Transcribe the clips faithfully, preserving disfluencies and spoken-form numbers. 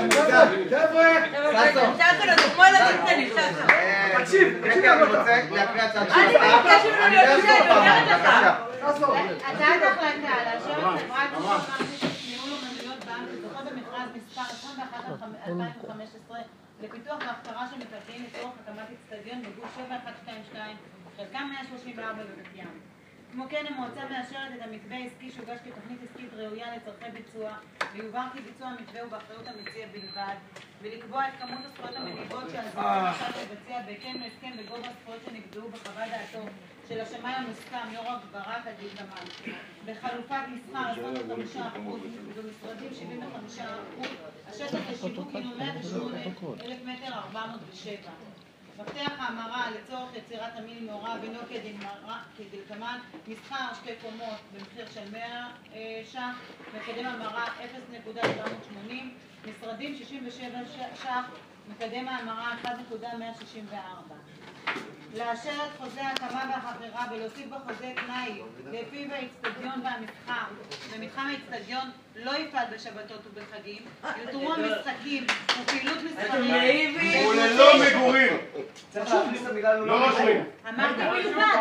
חבר'ה! ששון, אתה כמו ילדים קטנים, ששון. תקשיב, תקשיב, אני רוצה להקריא הצעת אני מבקשת ממנו להיות שני, אני אומרת לך. הצעת החלטה לאשר את חברת ניהול אומנויות בע"מ שזוכה במכרז מספר עשרים ואחת אלפיים וחמש עשרה לפיתוח והכשרה של מקרקעין לצורך הקמת אצטדיון בגוש שבע אחת שתיים שתיים, חלקם מאה שלושים וארבע בבת ים. כמו כן, המועצה מאשרת את המתווה העסקי שהוגש כתוכנית עסקית ראויה לצורכי ביצוע, ויובהר כי ביצוע המתווה הוא באחריות המציע בלבד, ולקבוע את כמות הזכויות המניבות שהזוכה רשאי לבצע בהתאם להסכם בגובה הזכויות שנקבעו בחוות דעתו של השמאי המוסכם יורם ברק כדלקמן. בחלופת מסחר עשרים וחמישה אחוז ובמשרדים שבעים וחמישה אחוז, השטח לשיווק הינו מאה ושמונה אלף מטר ארבע מאות ושבע. מפתח ההמרה לצורך יצירת המין מעורב הינו כדלקמן: מסחר שתי קומות במחיר של מאה ש"ח, מקדם המרה אפס נקודה שבע מאות שמונים, משרדים שישים ושבע ש"ח, מקדם ההמרה אחת נקודה מאה שישים וארבע. לאשר את חוזה ההקמה והחכירה ולהוסיף בחוזה תנאי לפיו האצטדיון והמסחר במתחם האצטדיון לא יפעל בשבתות ובחגים, יותרו המשחקים ופעילות מסחרית וללא מגורים. צריך להכניס את המילה לא רשמים. אמרת מיוחד.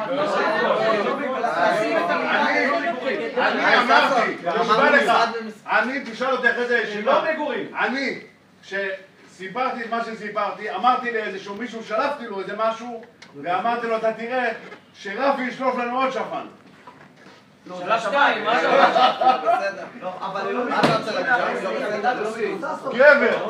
אני אמרתי, תשמע לך, אני תשאל אותי אחרי זה ישיבה, אני כשסיפרתי את מה שסיפרתי, אמרתי לאיזשהו מישהו, שלפתי לו איזה משהו ואמרתי לו, אתה תראה שרפי ישלוף לנו עוד שפן. שלב שתיים, מה שלב? בסדר. אבל מה אתה רוצה להגיד? לא בסדר. גבר.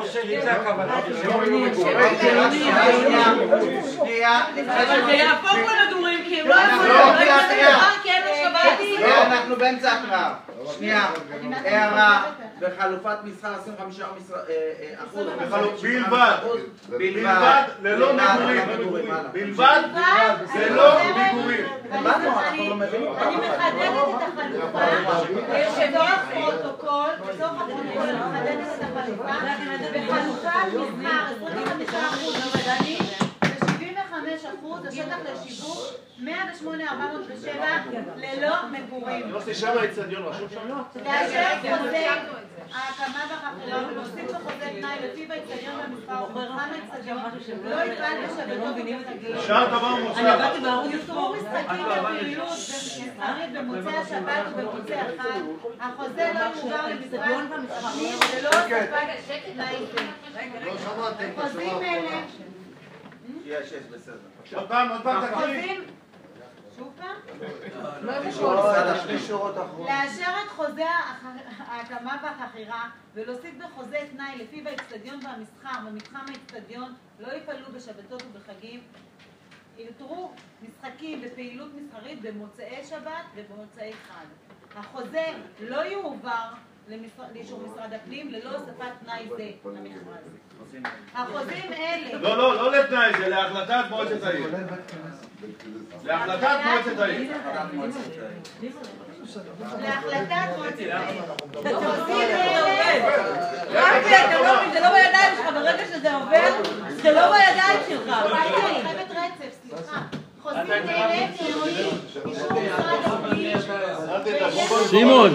אבל זה יהפוך למגורים כי הם לא יכולים, אנחנו באמצע הקראה. שנייה, הערה בחלופת מסחר עשרים וחמישה אחוז. בלבד. בלבד, ללא מגורים. בלבד, ללא מגורים. אני מחדדת את החלופה, שבתוך הפרוטוקול, בתוך הפרוטוקול אני מחדדת את החלופה, בחלופת מסחר עשרים וחמישה אחוז מבדלים ו-שבעים וחמישה אחוז השטח לשיווק מאה ושמונה אלף ארבע מאות ושבע ללא מגורים. שם האצטדיון רשום שם? לאשר חוזה ההקמה והחכירה ולהוסיף בחוזה תנאי לפיו האצטדיון והמסחר במתחם האצטדיון לא יפעל בשבתות ובחגים. אפשר דבר מוצלח. יותרו משחקים ופעילות מסחרית במוצאי השבת ובמוצאי החג. החוזה לא יועבר למשרד הפנים ולא ספק תנאי זה. חוזים אלה יש, יש, בסדר. עוד פעם, עוד פעם תקריא. שוב פעם? שורות אחרות. לאשר את חוזה ההקמה והחכירה ולהוסיף בחוזה תנאי לפיו האצטדיון והמסחר במתחם האצטדיון לא יפעלו בשבתות ובחגים, יותרו משחקים בפעילות מסחרית במוצאי שבת ובמוצאי חג. החוזה לא יועבר לאישור משרד הפנים ללא הוספת תנאי זה למכרז. החוזים אלה... לא, לא, לא לתנאי זה, להחלטת מועצת העיר. להחלטת מועצת העיר. להחלטת מועצת העיר. החוזים אלה... רפי, אתה לא מבין, זה לא בידיים שלך, ברגע שזה עובר, זה לא בידיים שלך. אני חייבת רצף, סליחה. חוזים אלה תלויים אישור משרד הפנים. שמעון.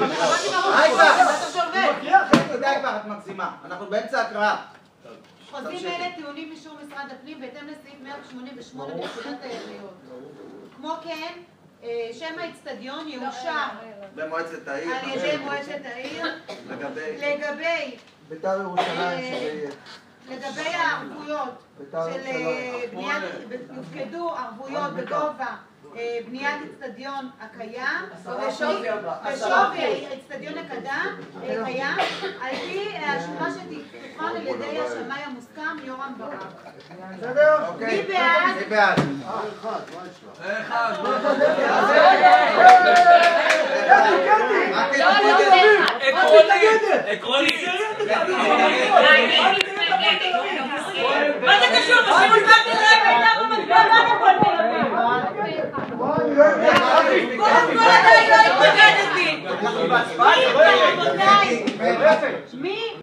די כבר, את מגזימה. אנחנו באמצע הקראה. חוזים אלה טעונים אישור משרד הפנים בהתאם לסעיף מאה שמונים ושמונה בפקודת העיריות. כמו כן, שם האצטדיון יאושר במועצת העיר. על ידי מועצת העיר לגבי בית"ר ירושלים שזה יהיה. לגבי הערבויות של בניית, יופקדו ערבויות בגובה בניית אצטדיון הקיים, בשווי האצטדיון הקיים, על פי השומה שתוכן על ידי השמאי המוסכם יורם ברק. מי בעד? מי בעד? אחד. עקרונית. מה זה קשור? שמעון באתי להם הייתה במקום קודם כל עדיין לא התמקדתי. מי?